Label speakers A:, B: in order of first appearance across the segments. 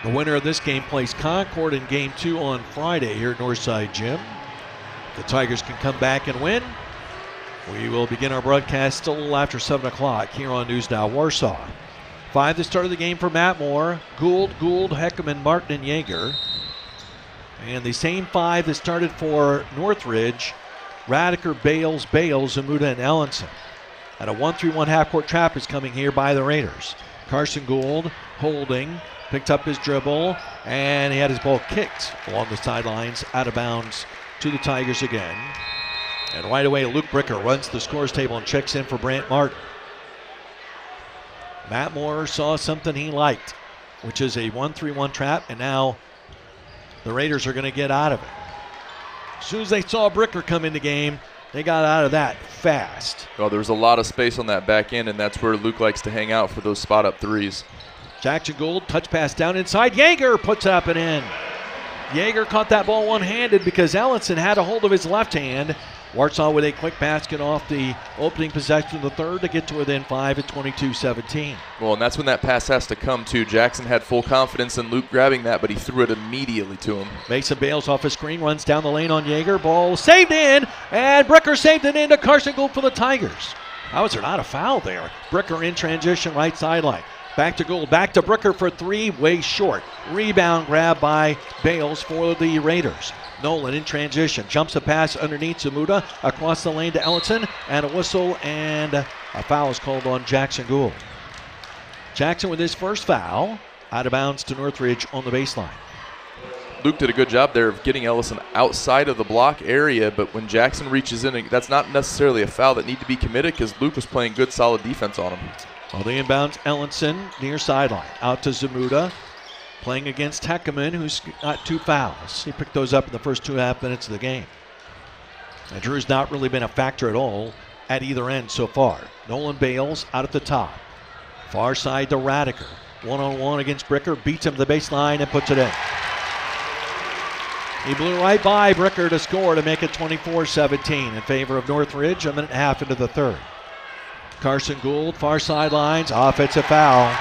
A: The winner of this game plays Concord in Game 2 on Friday here at Northside Gym. The Tigers can come back and win. We will begin our broadcast a little after 7 o'clock here on News Now Warsaw. 5 the start of the game for Matt Moore. Gould, Heckerman, Martin, and Yeager. And the same 5 that started for Northridge: Radiker, Bales, Zamuda, and Ellenson. And a 1-3-1 half-court trap is coming here by the Raiders. Carson Gould holding, picked up his dribble, and he had his ball kicked along the sidelines, out of bounds to the Tigers again. And right away, Luke Bricker runs the scores table and checks in for Brant Martin. Matt Moore saw something he liked, which is a 1-3-1 trap, and now the Raiders are going to get out of it. As soon as they saw Bricker come in the game, they got out of that fast.
B: Well, there was a lot of space on that back end, and that's where Luke likes to hang out for those spot-up threes.
A: Jackson Gould, touch pass down inside. Yeager puts up and in. Yeager caught that ball one-handed because Ellenson had a hold of his left hand. Warsaw with a quick basket off the opening possession of the third to get to within 5 at 22-17.
B: Well, and that's when that pass has to come, too. Jackson had full confidence in Luke grabbing that, but he threw it immediately to him.
A: Mason Bales off a screen, runs down the lane on Yeager. Ball saved in, and Bricker saved it into Carson Gould for the Tigers. How is there not a foul there? Bricker in transition, right sideline. Back to Gould, back to Bricker for 3, way short. Rebound grab by Bales for the Raiders. Nolan in transition, jumps a pass underneath Zamuda, across the lane to Ellenson, and a whistle, and a foul is called on Jackson Gould. Jackson with his first foul, out of bounds to Northridge on the baseline.
B: Luke did a good job there of getting Ellison outside of the block area, but when Jackson reaches in, that's not necessarily a foul that need to be committed because Luke was playing good, solid defense on him.
A: Well, the inbounds, Ellenson near sideline, out to Zamuda. Playing against Heckerman, who's got 2 fouls. He picked those up in the first 2.5 minutes of the game. And Drew's not really been a factor at all at either end so far. Nolan Bales out at the top. Far side to Radiker. One-on-one against Bricker, beats him to the baseline and puts it in. He blew right by Bricker to score to make it 24-17 in favor of Northridge, a minute and a half into the third. Carson Gould, far sidelines, offensive foul.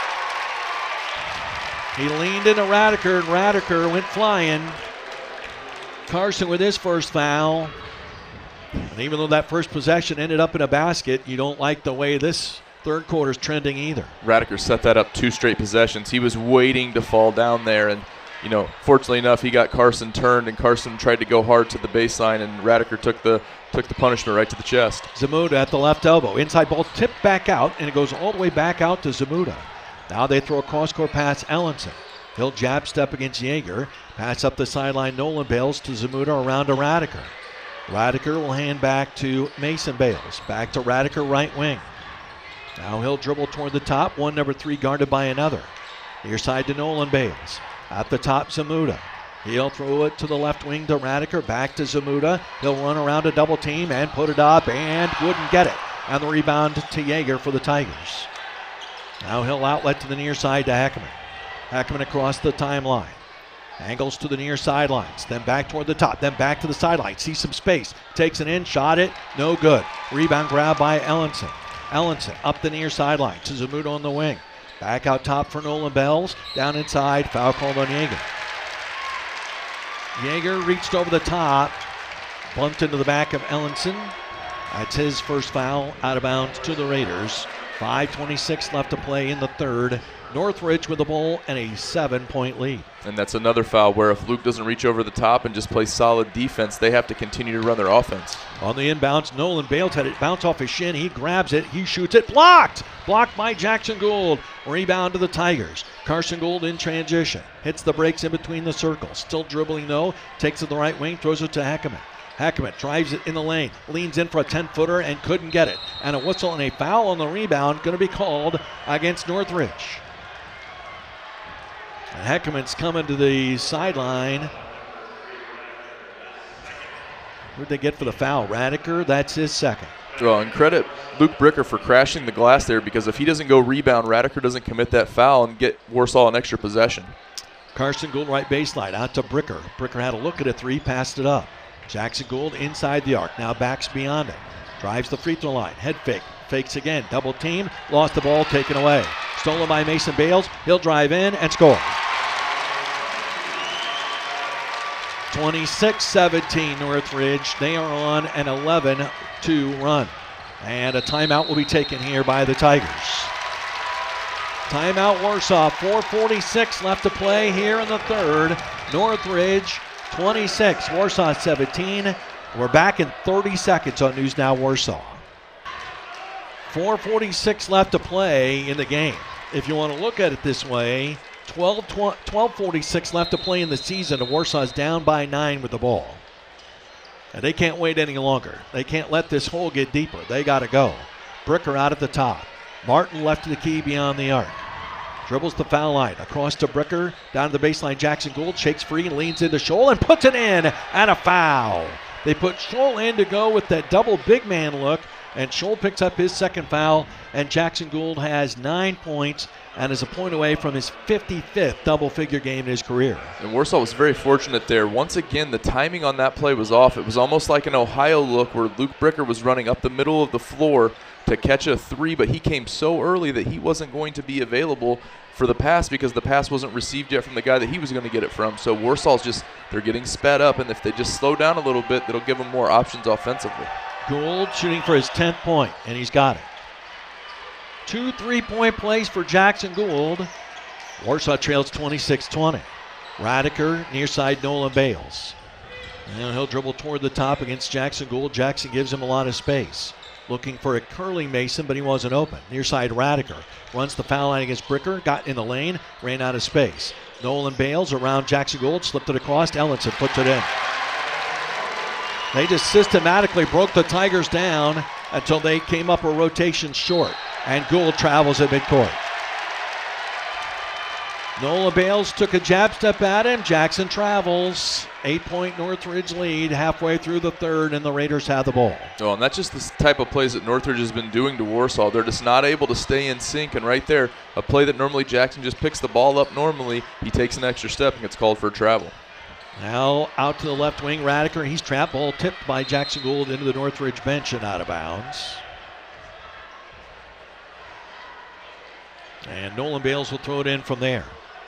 A: He leaned into Radiker, and Radiker went flying. Carson with his first foul. And even though that first possession ended up in a basket, you don't like the way this third quarter's trending either.
B: Radiker set that up 2 straight possessions. He was waiting to fall down there, and fortunately enough, he got Carson turned, and Carson tried to go hard to the baseline, and Radiker took the punishment right to the chest.
A: Zamuda at the left elbow. Inside ball tipped back out, and it goes all the way back out to Zamuda. Now they throw a cross-court pass, Ellenson. He'll jab step against Yeager. Pass up the sideline, Nolan Bales to Zamuda, around to Radiker. Radiker will hand back to Mason Bales. Back to Radiker, right wing. Now he'll dribble toward the top. One, number 3, guarded by another. Near side to Nolan Bales. At the top, Zamuda. He'll throw it to the left wing to Radiker. Back to Zamuda. He'll run around a double team and put it up and wouldn't get it. And the rebound to Yeager for the Tigers. Now he'll outlet to the near side to Heckerman. Heckerman across the timeline. Angles to the near sidelines. Then back toward the top. Then back to the sideline. Sees some space. Takes it in. Shot it. No good. Rebound grab by Ellenson. Ellenson up the near sideline to Zamuda on the wing. Back out top for Nolan Bales. Down inside. Foul called on Yeager. Yeager reached over the top. Bumped into the back of Ellenson. That's his first foul, out of bounds to the Raiders. 5:26 left to play in the third. Northridge with the ball and a 7-point lead.
B: And that's another foul where if Luke doesn't reach over the top and just play solid defense, they have to continue to run their offense.
A: On the inbounds, Nolan Bales had it bounce off his shin. He grabs it. He shoots it. Blocked! Blocked by Jackson Gould. Rebound to the Tigers. Carson Gould in transition. Hits the brakes in between the circles. Still dribbling though. Takes it to the right wing. Throws it to Heckerman. Heckerman drives it in the lane, leans in for a 10-footer and couldn't get it. And a whistle and a foul on the rebound going to be called against Northridge. And Heckerman's coming to the sideline. Who'd they get for the foul? Radiker, that's his second.
B: Well, and credit Luke Bricker for crashing the glass there, because if he doesn't go rebound, Radiker doesn't commit that foul and get Warsaw an extra possession.
A: Carson Gould right baseline out to Bricker. Bricker had a look at a 3, passed it up. Jackson Gould inside the arc, now backs beyond it. Drives the free throw line, head fake, fakes again, double team, lost the ball, taken away. Stolen by Mason Bales, he'll drive in and score. 26-17 Northridge. They are on an 11-2 run. And a timeout will be taken here by the Tigers. Timeout Warsaw, 4:46 left to play here in the third. Northridge 26, Warsaw 17. We're back in 30 seconds on News Now Warsaw. 4:46 left to play in the game. If you want to look at it this way, 12:46 left to play in the season, and Warsaw's down by 9 with the ball. And they can't wait any longer. They can't let this hole get deeper. They got to go. Bricker out at the top. Martin left to the key beyond the arc. Dribbles the foul line. Across to Bricker. Down to the baseline. Jackson Gould shakes free and leans into Scholl and puts it in. And a foul. They put Scholl in to go with that double big man look. And Scholl picks up his second foul. And Jackson Gould has 9 points and is a point away from his 55th double-figure game in his career.
B: And Warsaw was very fortunate there. Once again, the timing on that play was off. It was almost like an Ohio look where Luke Bricker was running up the middle of the floor to catch a three, but he came so early that he wasn't going to be available for the pass because the pass wasn't received yet from the guy that he was going to get it from. So Warsaw's just, they're getting sped up, and if they just slow down a little bit, that'll give them more options offensively.
A: Gould shooting for his 10th point, and he's got it. 2 3-point plays for Jackson Gould. Warsaw trails 26-20. Radiker near side Nolan Bales. And he'll dribble toward the top against Jackson Gould. Jackson gives him a lot of space. Looking for a curling Mason, but he wasn't open. Near side Radiker runs the foul line against Bricker. Got in the lane, ran out of space. Nolan Bales around Jackson Gould, slipped it across. Ellenson puts it in. They just systematically broke the Tigers down until they came up a rotation short. And Gould travels at midcourt. Nolan Bales took a jab step at him. Jackson travels. 8-point Northridge lead halfway through the third, and the Raiders have the ball.
B: Oh, and that's just the type of plays that Northridge has been doing to Warsaw. They're just not able to stay in sync, and right there, a play that normally Jackson just picks the ball up normally, he takes an extra step and gets called for a travel.
A: Now out to the left wing, Radiker. He's trapped. Ball tipped by Jackson Gould into the Northridge bench and out of bounds. And Nolan Bales will throw it in from there.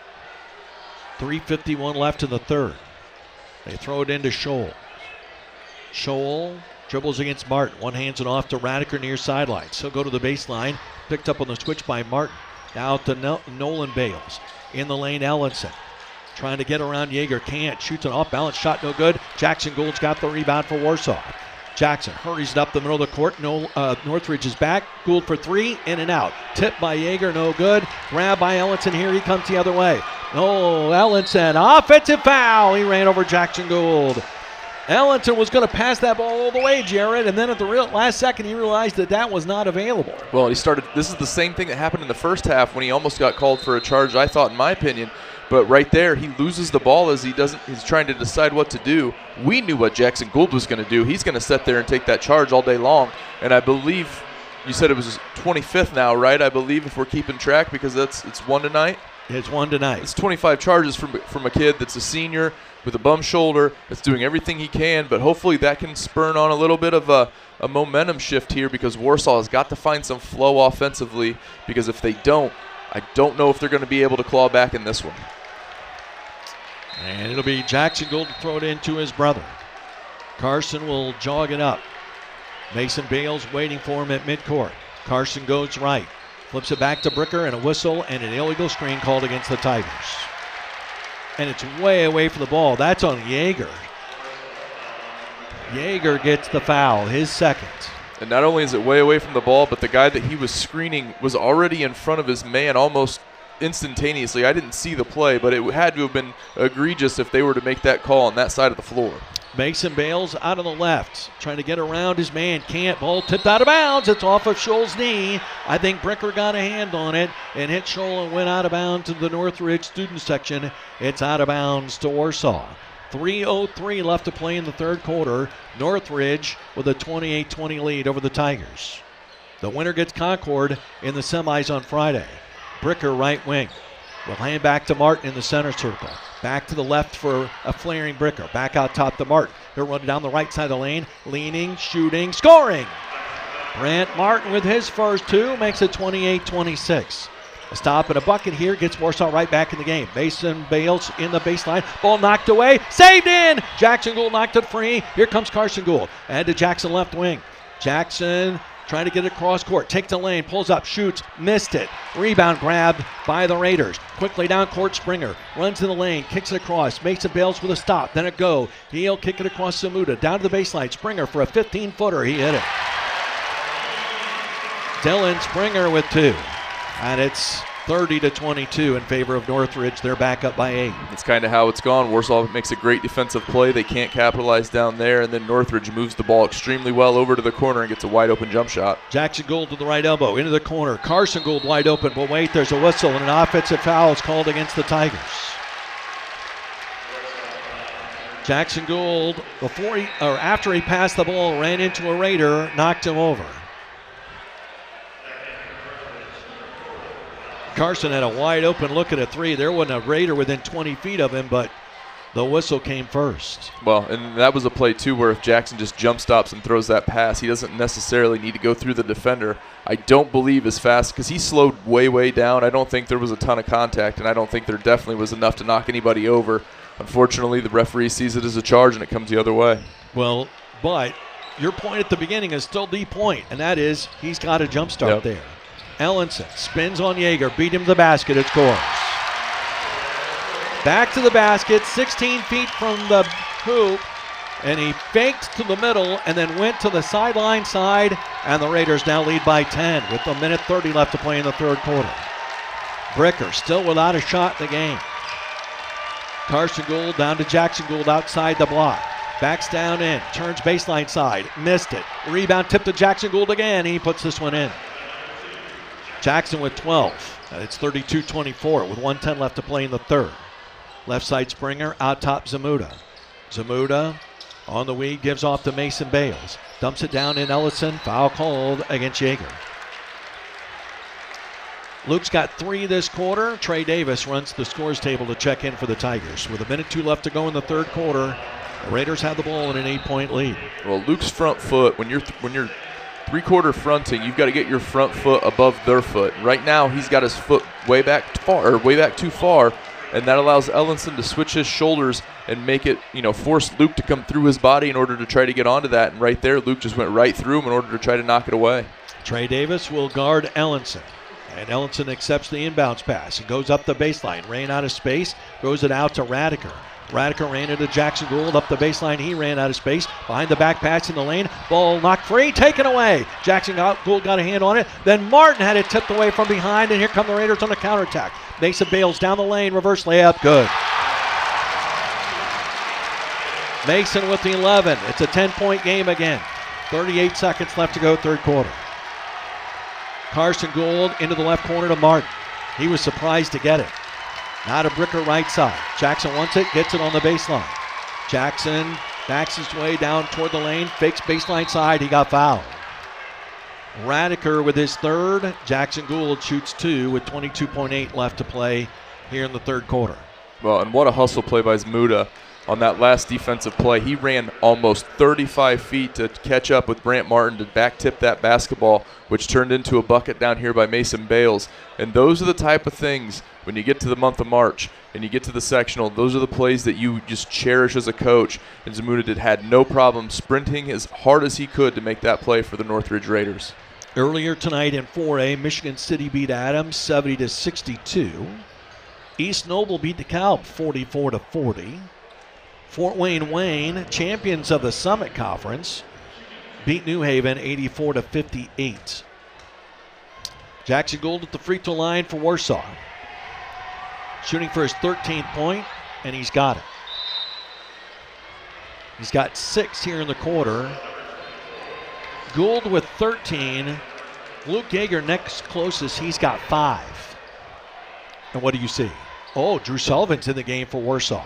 A: 3:51 left in the third. They throw it into Scholl. Scholl dribbles against Martin. One hands it off to Radiker near sidelines. He'll go to the baseline. Picked up on the switch by Martin. Now to Nolan Bales. In the lane, Ellenson. Trying to get around Yeager. Can't. Shoots an off-balance shot. No good. Jackson Gould's got the rebound for Warsaw. Jackson hurries it up the middle of the court. Northridge is back. Gould for three. In and out. Tipped by Yeager. No good. Grab by Ellenson. Here he comes the other way. Oh, Ellenson. Offensive foul. He ran over Jackson Gould. Ellenson was going to pass that ball all the way, Jared, and then at the last second he realized that was not available.
B: Well, this is the same thing that happened in the first half when he almost got called for a charge, I thought, in my opinion. But right there, he loses the ball as he's trying to decide what to do. We knew what Jackson Gould was going to do. He's going to sit there and take that charge all day long. And I believe you said it was 25th now, right? I believe, if we're keeping track, because it's one tonight.
A: It's one tonight.
B: It's 25 charges from a kid that's a senior with a bum shoulder that's doing everything he can, but hopefully that can spur on a little bit of a momentum shift here, because Warsaw has got to find some flow offensively, because if they don't, I don't know if they're going to be able to claw back in this one.
A: And it'll be Jackson Gould to throw it in to his brother. Carson will jog it up. Mason Bales waiting for him at midcourt. Carson goes right. Flips it back to Bricker, and a whistle and an illegal screen called against the Tigers. And it's way away from the ball. That's on Yeager. Yeager gets the foul, his second.
B: And not only is it way away from the ball, but the guy that he was screening was already in front of his man almost instantaneously. I didn't see the play, but it had to have been egregious if they were to make that call on that side of the floor.
A: Mason Bales out on the left, trying to get around his man. Can't. Ball tipped out of bounds. It's off of Scholl's knee. I think Bricker got a hand on it and hit Scholl and went out of bounds to the Northridge student section. It's out of bounds to Warsaw. 3:03 left to play in the third quarter. Northridge with a 28-20 lead over the Tigers. The winner gets Concord in the semis on Friday. Bricker right wing. Will hand back to Martin in the center circle. Back to the left for a flaring Bricker. Back out top to Martin. He'll run down the right side of the lane. Leaning, shooting, scoring. Brant Martin with his first two makes it 28-26. A stop and a bucket here gets Warsaw right back in the game. Mason Bales in the baseline. Ball knocked away. Saved in. Jackson Gould knocked it free. Here comes Carson Gould. And to Jackson left wing. Jackson trying to get it across court. Takes the lane. Pulls up. Shoots. Missed it. Rebound grabbed by the Raiders. Quickly down court. Springer runs in the lane. Kicks it across. Mason Bales with a stop. Then a go. He'll kick it across Zamuda. Down to the baseline. Springer for a 15-footer. He hit it. Dylan Springer with 2. And it's 30-22 in favor of Northridge. They're back up by 8.
B: That's kind of how it's gone. Warsaw makes a great defensive play. They can't capitalize down there, and then Northridge moves the ball extremely well over to the corner and gets a wide open jump shot.
A: Jackson Gould to the right elbow, into the corner. Carson Gould wide open, but wait, there's a whistle and an offensive foul is called against the Tigers. Jackson Gould, after he passed the ball, ran into a Raider, knocked him over. Carson had a wide open look at a 3. There wasn't a Raider within 20 feet of him, but the whistle came first.
B: Well, and that was a play, too, where if Jackson just jump stops and throws that pass, he doesn't necessarily need to go through the defender. I don't believe as fast, because he slowed way, way down. I don't think there was a ton of contact, and I don't think there definitely was enough to knock anybody over. Unfortunately, the referee sees it as a charge, and it comes the other way.
A: Well, but your point at the beginning is still the point, and that is he's got a jump start there. Ellenson spins on Yeager, beat him to the basket, it scores. Back to the basket, 16 feet from the hoop, and he faked to the middle and then went to the sideline side, and the Raiders now lead by 10 with a minute 30 left to play in the third quarter. Bricker still without a shot in the game. Carson Gould down to Jackson Gould outside the block. Backs down in, turns baseline side, missed it. Rebound tip to Jackson Gould again, he puts this one in. Jackson with 12. It's 32-24 with 1:10 left to play in the third. Left side Springer, out top Zamuda. Zamuda on the wing, gives off to Mason Bales. Dumps it down in Ellison. Foul called against Yeager. Luke's got 3 this quarter. Trey Davis runs the scores table to check in for the Tigers. With a minute 2 left to go in the third quarter, the Raiders have the ball in an 8-point lead.
B: Well, Luke's front foot, when you're three-quarter fronting, you've got to get your front foot above their foot. Right now, he's got his foot way back too far, and that allows Ellenson to switch his shoulders and make it, force Luke to come through his body in order to try to get onto that. And right there, Luke just went right through him in order to try to knock it away.
A: Trey Davis will guard Ellenson. And Ellenson accepts the inbounds pass. It goes up the baseline. Ran out of space. Throws it out to Radiker. Radiker ran into Jackson Gould up the baseline. He ran out of space. Behind the back pass in the lane. Ball knocked free. Taken away. Gould got a hand on it. Then Martin had it tipped away from behind. And here come the Raiders on the counterattack. Mason Bales down the lane. Reverse layup. Good. Mason with the 11. It's a 10-point game again. 38 seconds left to go third quarter. Carson Gould into the left corner to Martin. He was surprised to get it. Now to Bricker right side. Jackson wants it, gets it on the baseline. Jackson backs his way down toward the lane, fakes baseline side, he got fouled. Radiker with his third. Jackson Gould shoots 2 with 22.8 left to play here in the third quarter.
B: Well, and what a hustle play by Zamuda on that last defensive play. He ran almost 35 feet to catch up with Brant Martin to back tip that basketball, which turned into a bucket down here by Mason Bales. And those are the type of things, when you get to the month of March and you get to the sectional, those are the plays that you just cherish as a coach. And Zamuda had no problem sprinting as hard as he could to make that play for the Northridge Raiders.
A: Earlier tonight in 4A, Michigan City beat Adams 70-62. East Noble beat DeKalb 44-40. Fort Wayne, champions of the Summit Conference, beat New Haven 84-58. Jackson Gould at the free throw line for Warsaw. Shooting for his 13th point, and he's got it. He's got 6 here in the quarter. Gould with 13. Luke Yeager next closest, he's got 5. And what do you see? Oh, Drew Sullivan's in the game for Warsaw.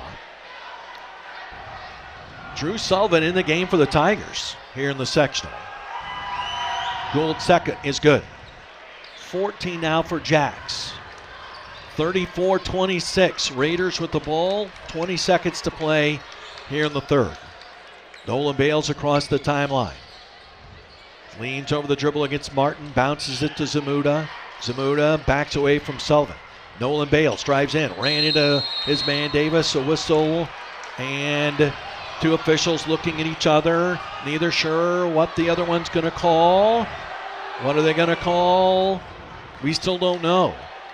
A: Drew Sullivan in the game for the Tigers here in the sectional. Gould second is good. 14 now for Jacks. 34-26. Raiders with the ball. 20 seconds to play here in the third. Nolan Bales across the timeline. Leans over the dribble against Martin. Bounces it to Zamuda. Zamuda backs away from Sullivan. Nolan Bales drives in, ran into his man Davis, a whistle, and two officials looking at each other, neither sure what the other one's going to call. What are they going to call? We still don't know.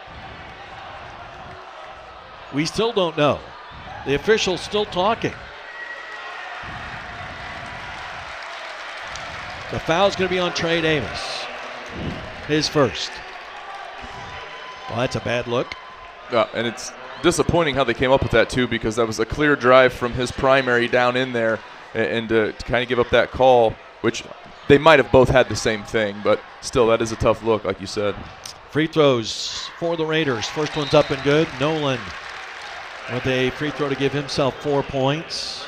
A: We still don't know. The official's still talking. The foul's going to be on Trey Davis. His first. Well, that's a bad look.
B: And it's disappointing how they came up with that, too, because that was a clear drive from his primary down in there, and to kind of give up that call, which they might have both had the same thing, but still, that is a tough look, like you said.
A: Free throws for the Raiders. First one's up and good. Nolan with a free throw to give himself 4 points.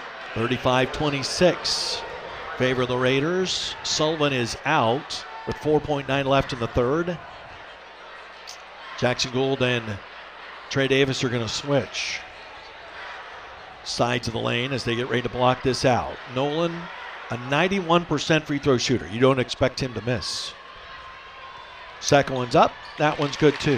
A: 35-26. Favor of the Raiders. Sullivan is out with 4.9 left in the third. Jackson Gould and Trey Davis are going to switch sides of the lane as they get ready to block this out. Nolan, a 91% free throw shooter. You don't expect him to miss. Second one's up. That one's good too.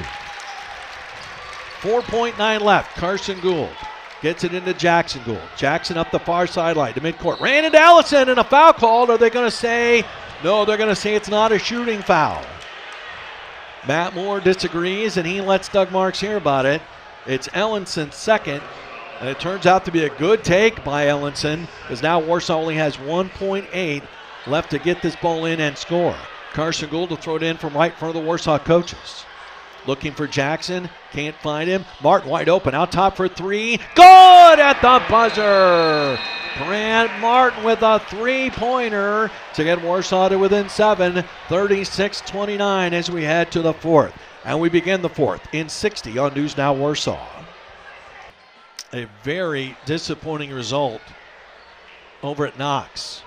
A: 4.9 left. Carson Gould gets it into Jackson Gould. Jackson up the far sideline to midcourt. Ran into Ellison and a foul called. Are they going to say? No, they're going to say it's not a shooting foul. Matt Moore disagrees, and he lets Doug Marks hear about it. It's Ellison's second, and it turns out to be a good take by Ellison, because now Warsaw only has 1.8 left to get this ball in and score. Carson Gould will throw it in from right in front of the Warsaw coaches. Looking for Jackson, can't find him. Martin wide open, out top for three. Good at the buzzer! Grant Martin with a three-pointer to get Warsaw to within 7, 36-29 as we head to the fourth. And we begin the fourth in 60 on News Now Warsaw. A very disappointing result over at Knox.